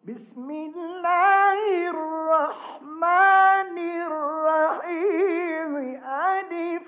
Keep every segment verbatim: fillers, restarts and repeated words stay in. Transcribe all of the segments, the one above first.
بسم الله الرحمن الرحيم. ألف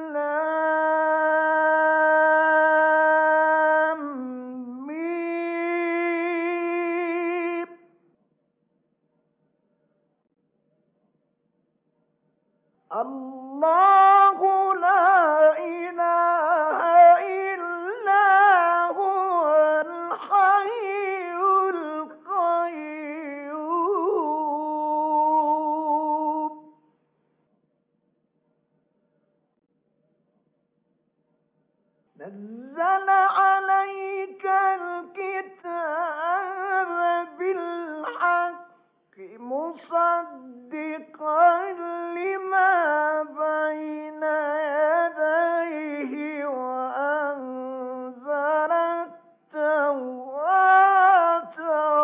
لام ميم. الله لا إله إلا هو الحي القيوم. نزل عليك الكتاب بالحق مصدقا لما بين يديه وأنزل التوراة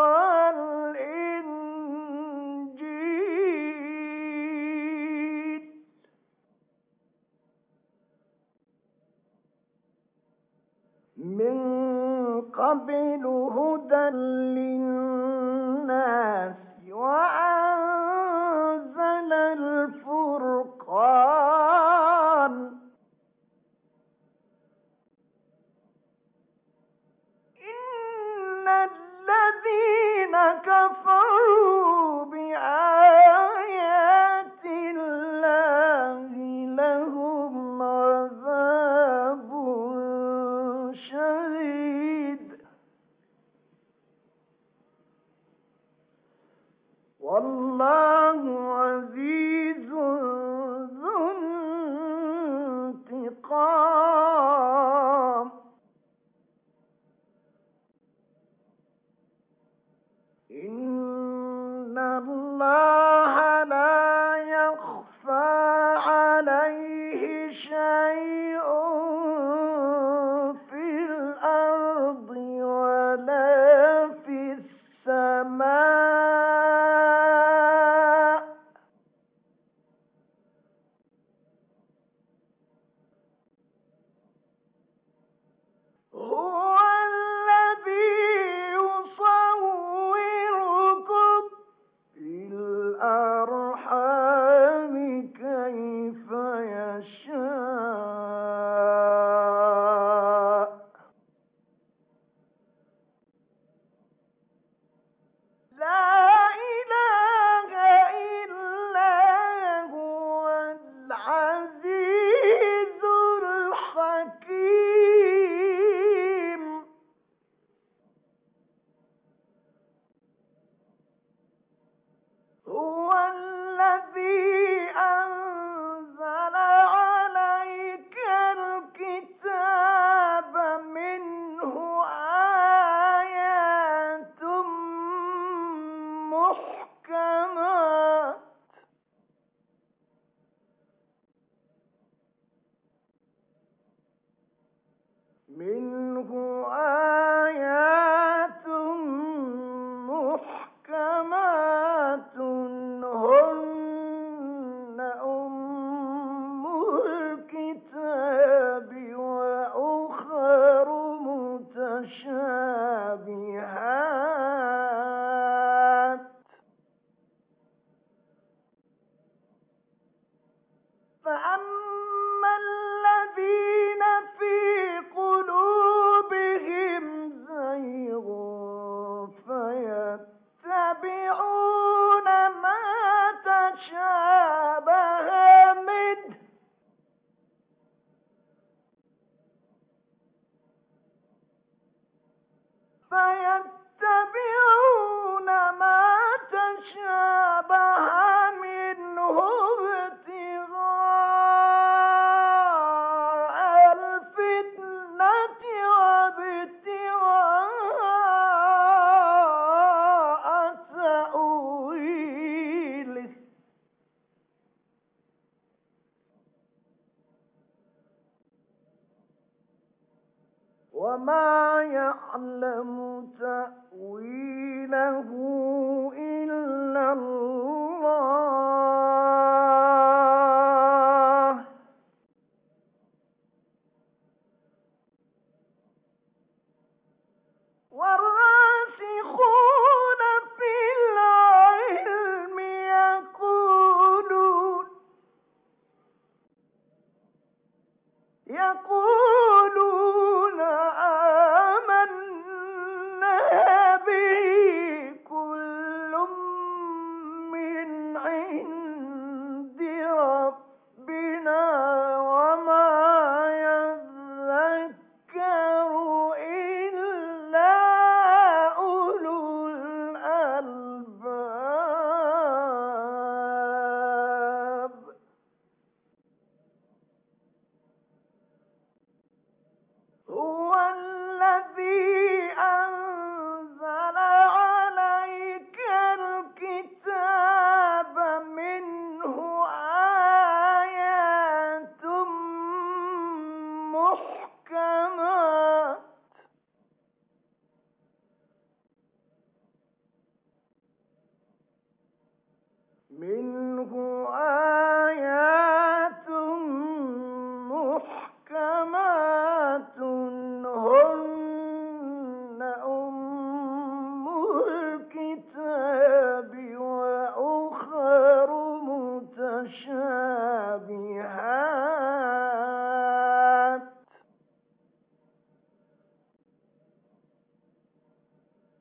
والإنجيل من قبل هدى للناس وأنزل الفرقان. إن الذين كفروا بآيات الله لهم عذاب شديد والله عزيز ذو انتقام. إن الله لا يخفى عليه شيء في الأرض ولا في السماء. هو الذي يصوركم في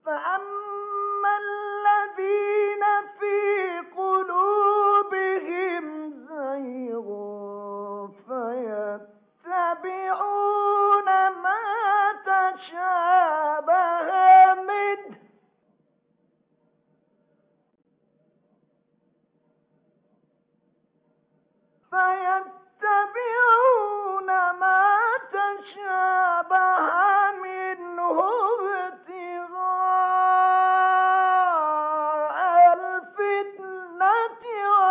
فأما الذين في قلوبهم زيغ فيتبعون ما تشابه منه فيتبعون ما تشابه منه ابتغاء الفتنة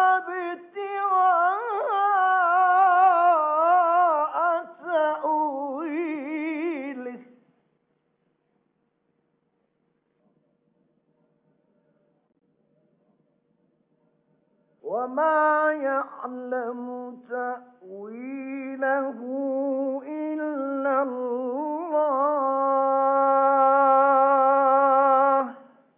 وابتغاء تأويله وما يعلم تأويله إلا الله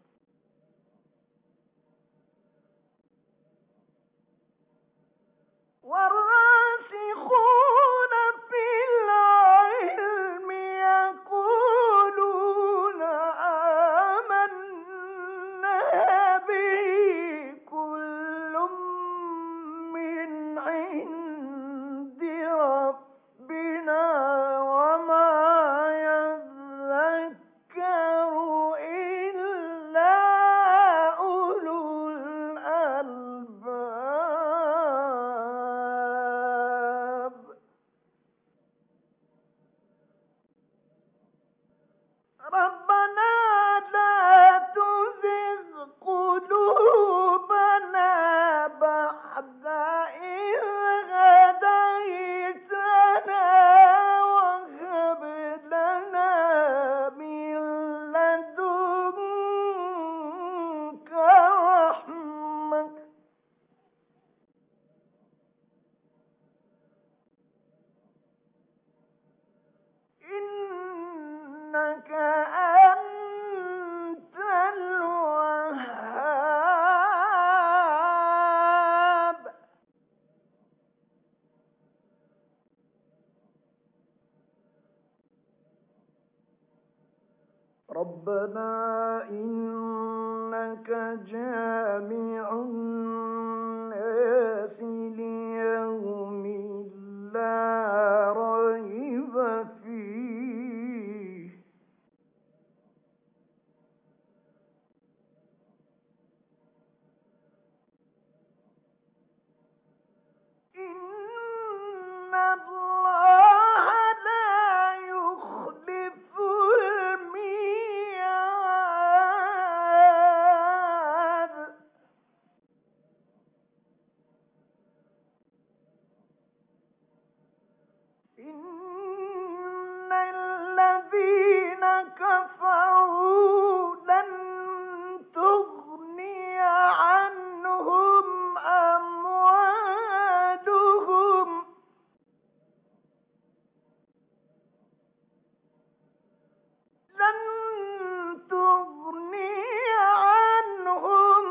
والراسخون في العلم يقولون آمنا به كل من عند ربنا وما يذكر إلا أولو الألباب ربنا لا تزغ قلوبنا بعد إذ هديتنا وهب لنا من لدنك رحمة إنك أنت الوهاب ربنا إنك جامع الناس ليوم لا ريب فيه إن الله لا يخلف الميعاد إن الذين كفروا لن تغني عنهم أموالهم لن تغني عنهم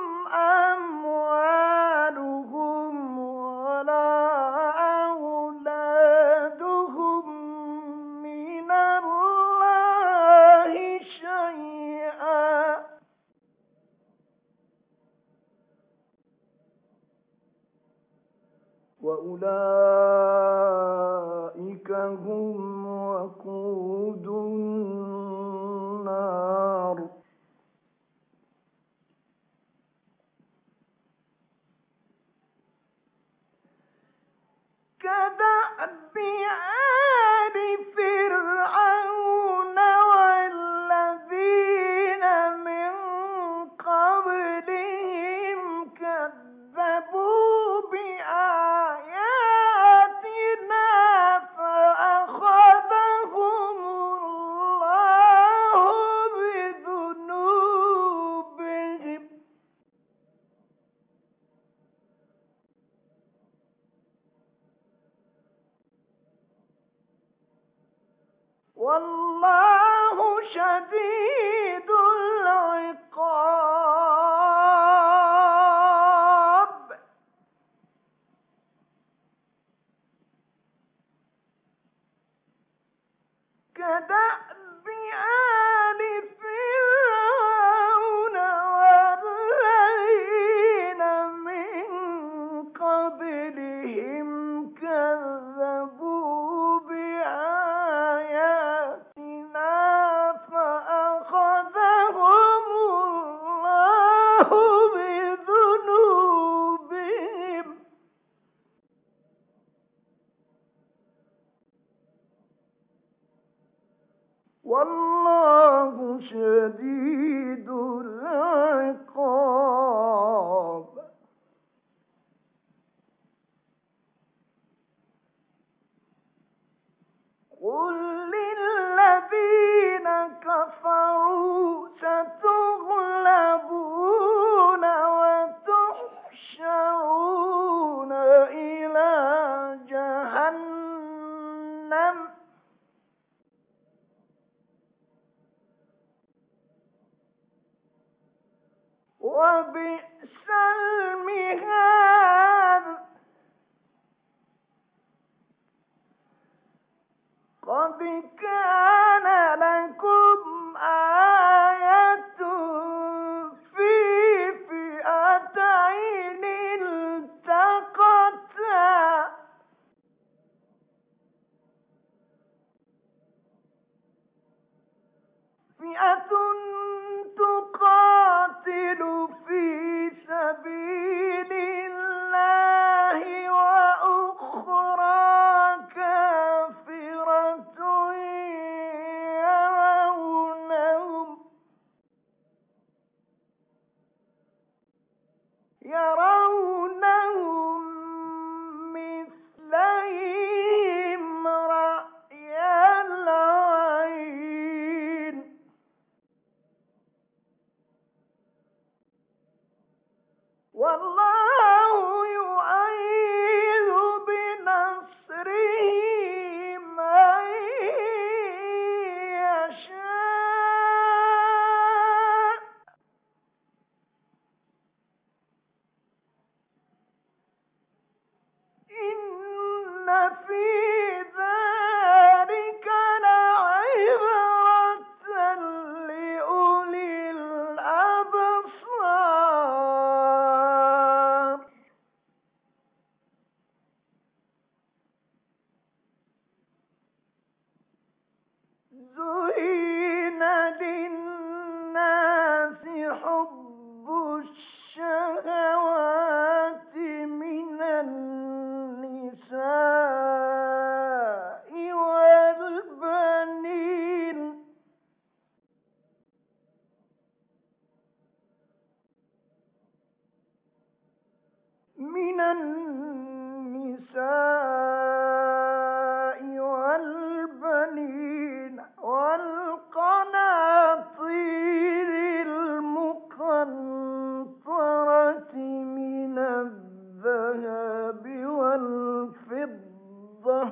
أموالهم ولا أولادهم من الله شيئا وأولئك هم وقود النار كدأب آل فرعون والذين من قبلهم كذبوا بآياتنا فأخذهم الله بذنوبهم والله شديد العقاب. قل للذين كفروا ستغلبون وتحشرون إلى جهنم وبئس المهاد. قد كان لكم آية في فئتين التقتا فئة تقاتل في سبيل الله وأخرى كافرة يرونهم يرونهم مثليهم رأي العين والله يؤيد بنصره من يشاء إن في ذلك لعبرة لأولي الأبصار. زين للناس حب الشهوات من النساء والبنين من النساء والبنين والقناطير المقنطرة من الذهب والفضة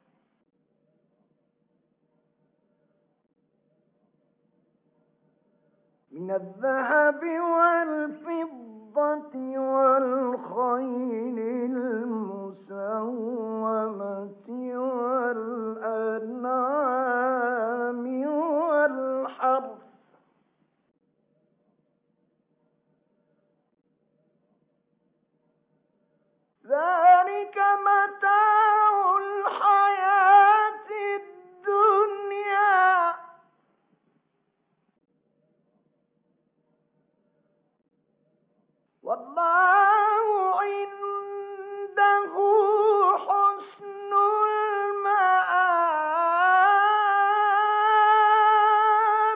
من الذهب والفضة والخيل المسومة والأنعام والحرث ذلك متاع الحياة الدنيا والله عنده حسن المآب.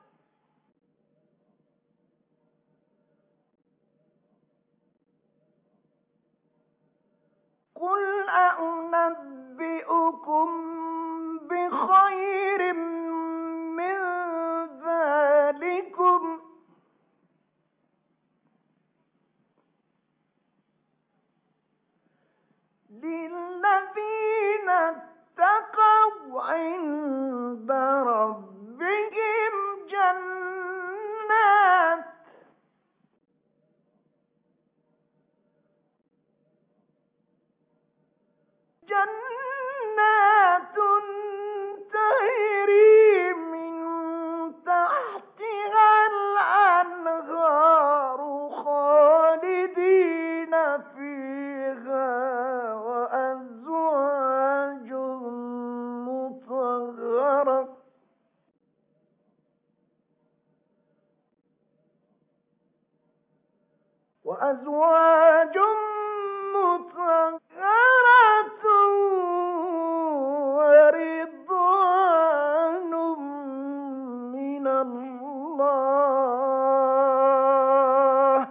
قل أنبئكم بخير من ذلكم للذين اتقوا عند ربهم جنات جنات وأزواج مطهرة ورضوان من الله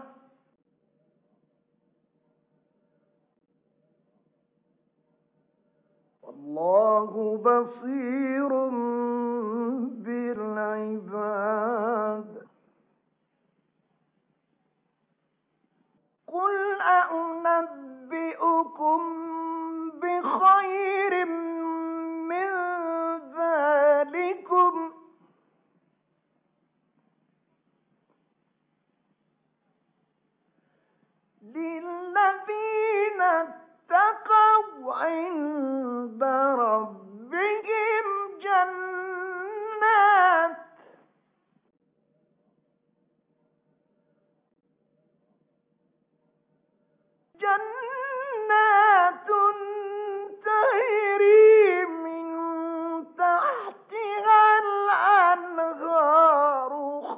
والله بصير بالعباد. قل أنبئكم بخير من ذلكم للذين اتقوا عند ربهم جنات جنات تجري من تحتها الأنهار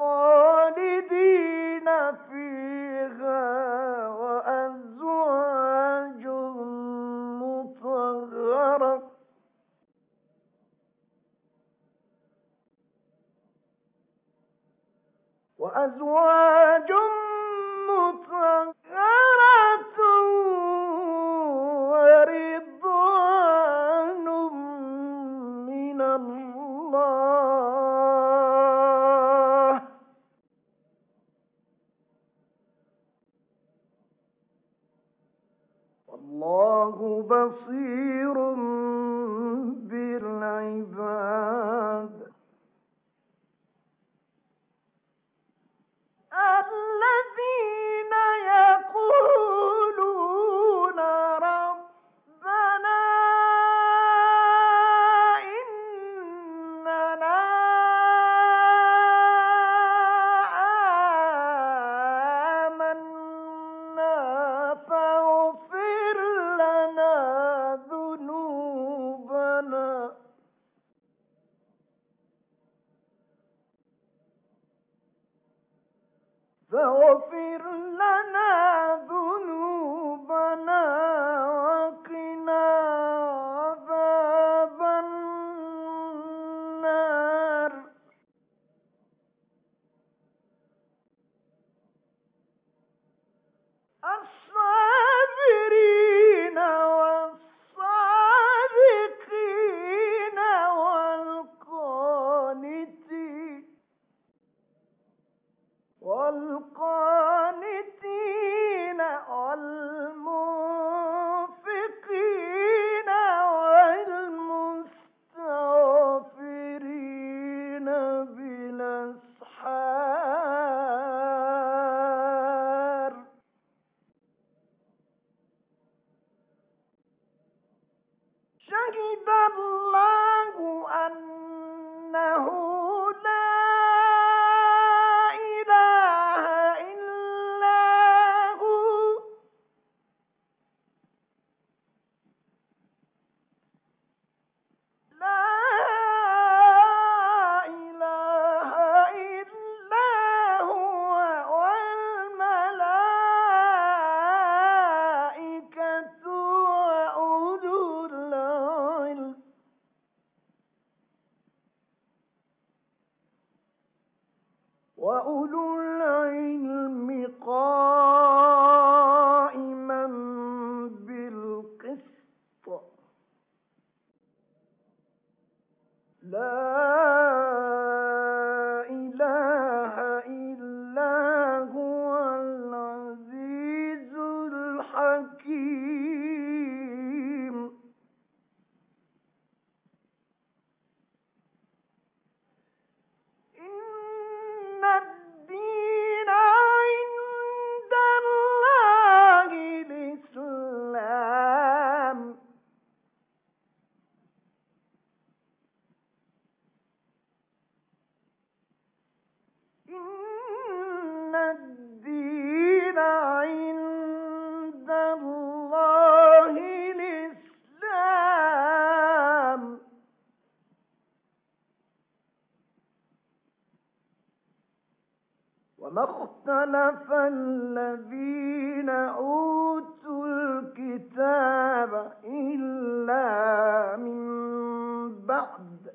خالدين فيها وأزواج مطهرة وأزواج مطهرة ورضوان من الله والله بصير بالعباد. الذين يقولون ربنا إننا آمنا فاغفر لنا ذنوبنا فاغفر لنا ذنوبنا وقنا عذاب النار. الصابرين والصادقين والقانتين والقانتين والمنفقين والمستغفرين بالأسحار. شهد الله أنه لا إله إلا وما اختلف الذين أوتوا الكتاب إلا من بعد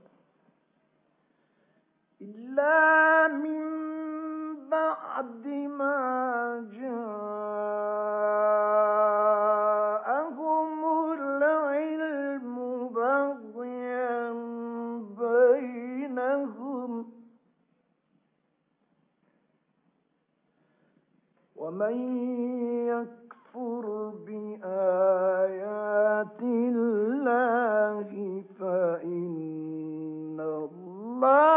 إلا من بعد ما جاءهم العلم بغيا بينهم ومن يكفر بآيات الله فإن الله